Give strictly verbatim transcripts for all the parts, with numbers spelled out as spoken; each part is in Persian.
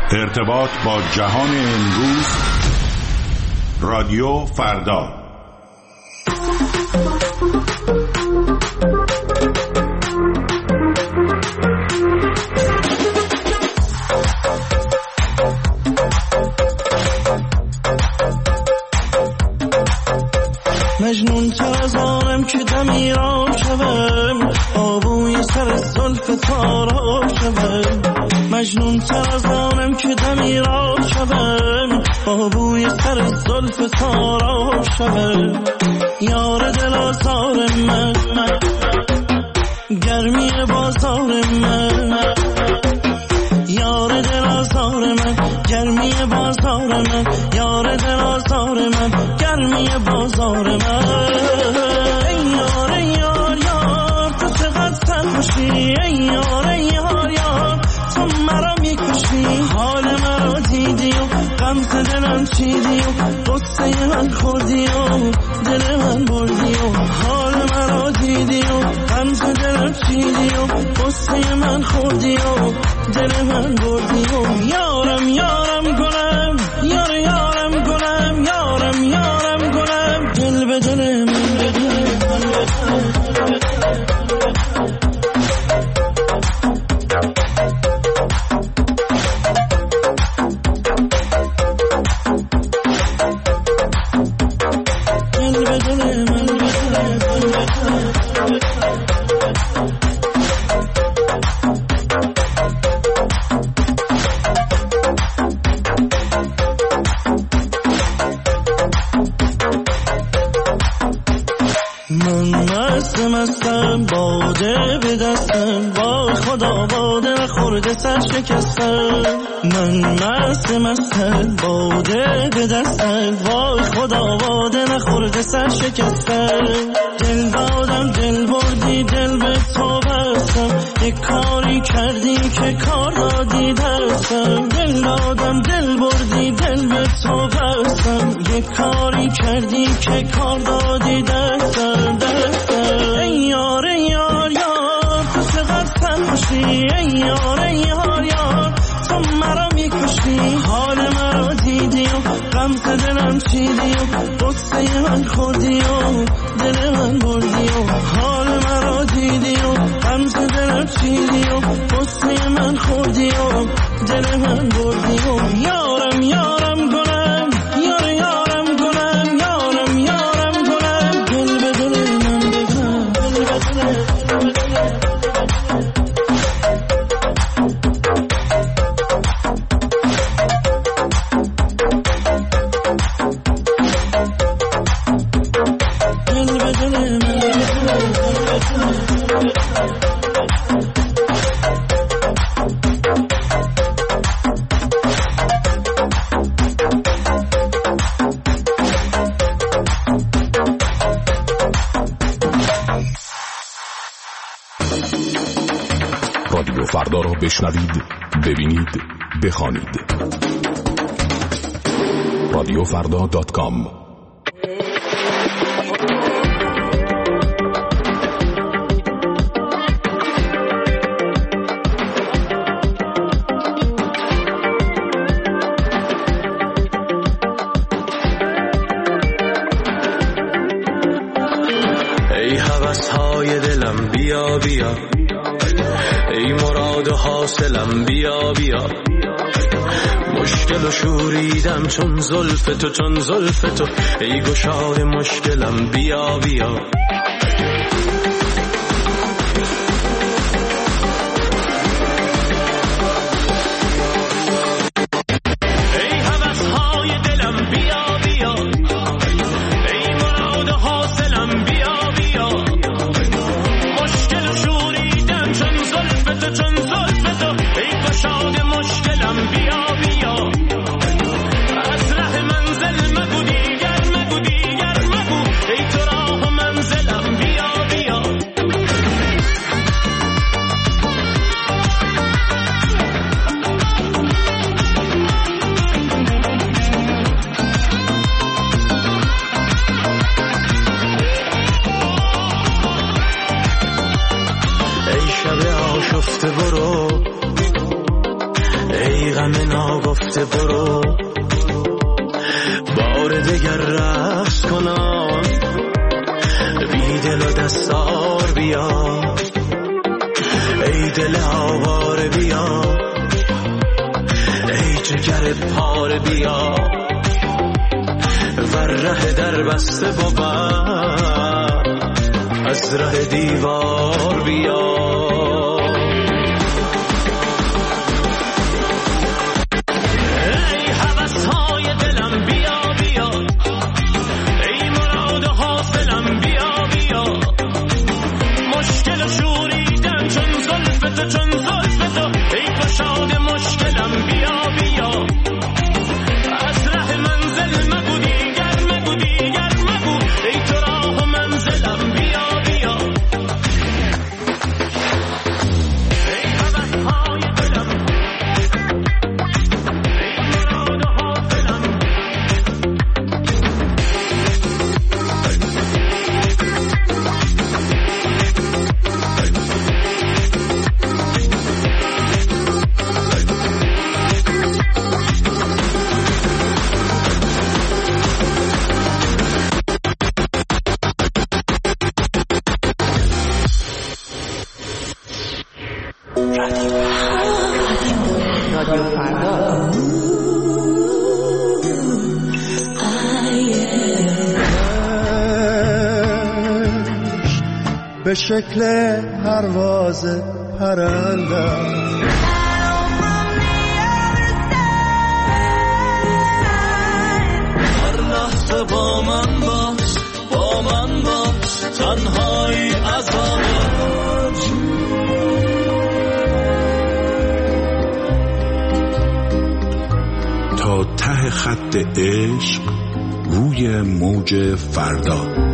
ارتباط با جهان امروز، رادیو فردا. مجنون تر از آنم که دمی را شوم، آبوی سر زلف تارا شوم. مجنون تر از آنم که دمی را شوم، آبوی سر زلف تارا شوم. یار دل آزار من، گرمی بازار من. یار دل آزار من، گرمی بازار من. یار دل آزار من، گرمی بازار من. ای یار ای یار یار تو چقدر سرخوشی. ای یار ای یار یار تو مرا میکشی. حال مرا دیدی و غمز دلم چیدی و قصه من خوردی و دل من بردی و حال مرا دیدی و غمز دلم چیدی و قصه من خوردی و دل من بردی و یارم یارم گلم، یار یارم گلم، یارم یارم گلم، دل به دل من به دل باده به دستم، با خدا باده نخورده سر شکستم. من مست مستم باده به دستم، با خدا باده نخورده سر شکستم. دل دادم دل بردی دل به تو بستم، یک کاری کردی که کار دادی دستم. دل دادم دل بردی دل به تو بستم، یک کاری کردی که کار دادی دستم دستم. ای یار ای یار یار تو چقدر سرخوشی. ای یار ای یار یار تو مرا میکشی. حال مرا دیدی و غمز دلم چیدی و قصه من خوردی و دل من بردی و حال مرا دیدی و غمز دلم چیدی و قصه من خوردی و دل من بردی و یارم یارم گلم، یار یارم گلم، یارم یارم گلم، دل به دل من بزن، دل به دل. رادیو فردا را بشنوید، ببینید، بخوانید. رادیو فردا دات کام. ای هوس‌های دلم بیا بیا، ای مراد و حاصلم بیا بیا. مشکل و شوریدم چون زلف تو، چون زلف تو. ای گشاد مشکلم بیا بیا. بی غم ناگفته برو، بار دگر رقص کنم، بی دل و دستار بیا، ای دل آواره بیا، ای جگر پاره بیا، ور ره در بسته بود از ره دیوار بیا. چون زلف تو ای گشاد مشکلم بیا بیا، از ره منزل مگو دیگر مگو دیگر مگو، ای تو راه و منزلم بیا بیا، ای هوس‌های دلم، ای مراد و حاصلم. به شکل پرواز پرندم هر لحظه با من باش با من باش، تنهایی عذابم. تا ته خط عشق روی موج فردا.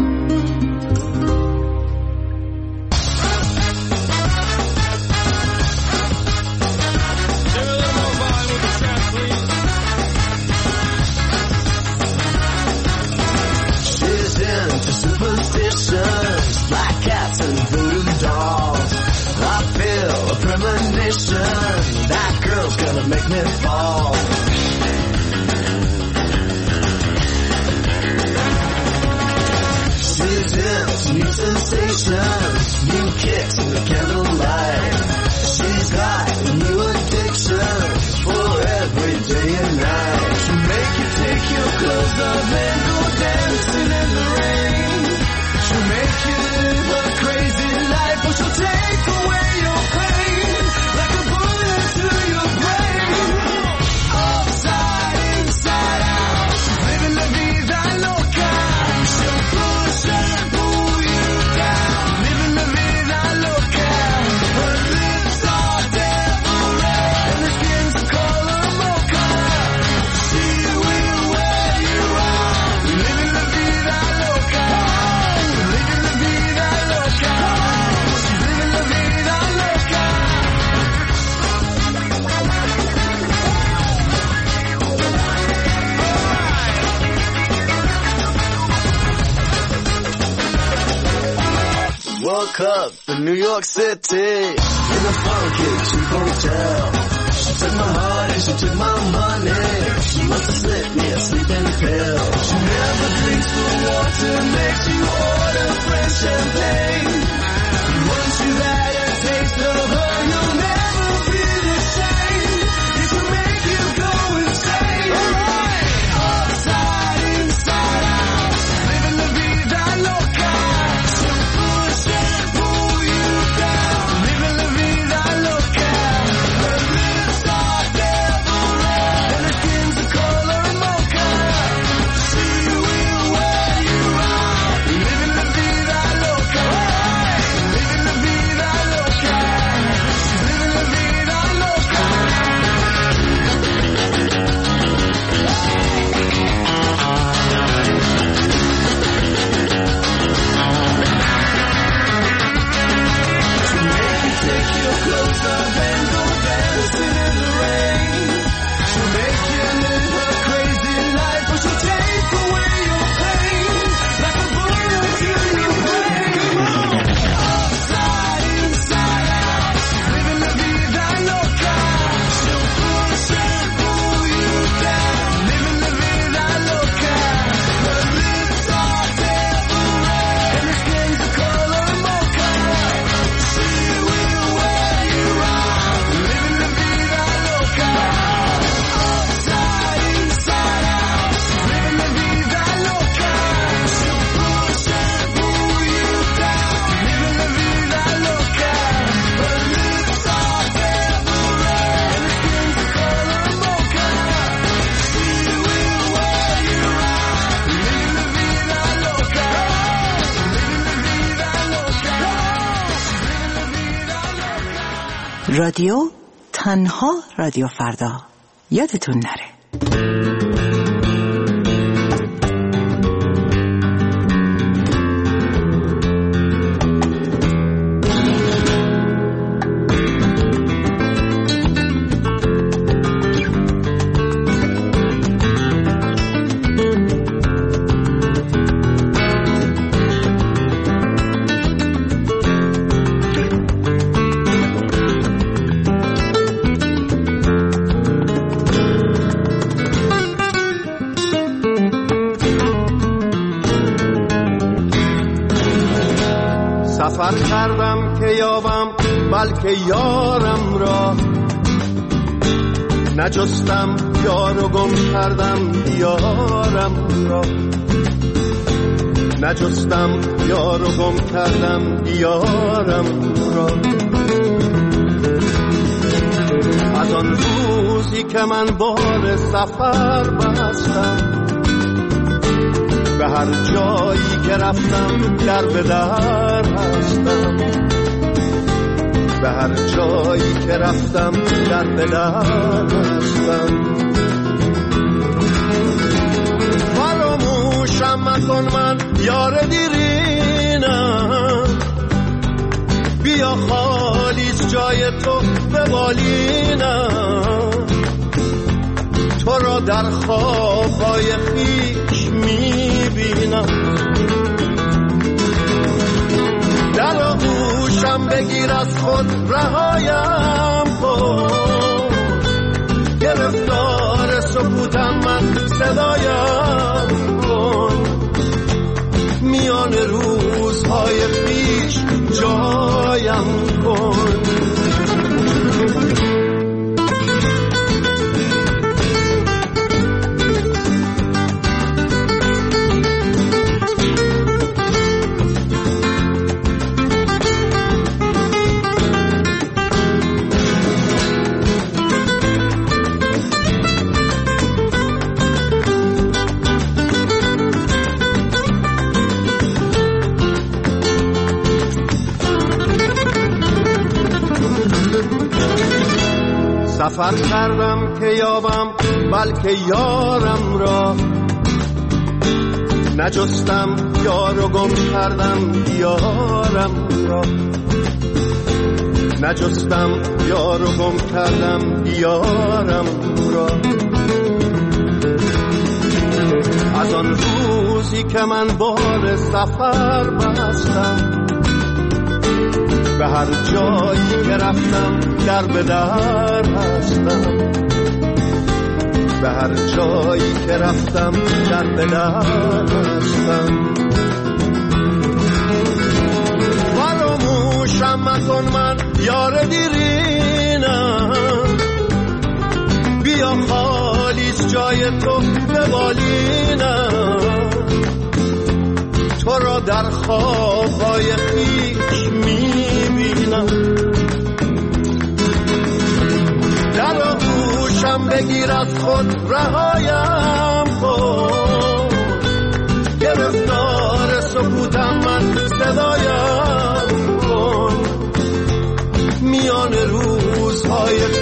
That girl's gonna make me fall. She's into new sensations, new kicks in the candlelight. She's got new addictions for every day and night. She'll make you take your clothes off and go dancing in the rain. She'll make you live a crazy life, but she'll take away your pain like a bullet to your brain. Upside, inside out, she's living la vida loca. She'll push and pull you down, living la vida loca. Her lips are devil red and her skin's the color mocha. She will wear you out, living la vida loca, living la vida loca. She's living la vida loca. Woke up in New York City in a funky cheap hotel. She took my heart and she took my money. She must have slipped me a sleeping pill. She never drinks the water, makes you order French champagne. Once you've had a taste of her, you'll never be the same. It can make you go insane. Upside, inside out, living la vida loca. She'll push and pull you down, living la vida loca. Her رادیو تنها رادیو فردا، یادتون نره. سفر کردم که یابم بلکه یارم را، نجستم یار و گم کردم دیارم را، نجستم یار و گم کردم دیارم را. از آن روزی که من بال سفر بستم، به هر جایی که رفتم در به در هستم، به هر جایی که رفتم در به در هستم. فراموشم مکن من یار دیرینم، بیا خالیست جای تو به بالینم، تو را در خوابهای خویش میبینم. در آغوشم بگیر از خود رهایم کن، گرفتار سکوتم من صدایم کن، میان روزهای خویش جایم کن. سفر کردم که یابم بلکه یارم را، نجستم یار و گم کردم دیارم را، نجستم یار و گم کردم دیارم را. از آن روزی که من بال سفر بستم، به هر جایی که رفتم در به در هستم، به هر جایی که رفتم در به در هستم. فراموشم مکن من یار دیرینم، بیا خالیست جای تو به بالینم، تو را در خوابهای خویش میبینم. در آغوشم بگیر از خود رهایم کن، گرفتار سکوتم من صدایم کن، میان روزهای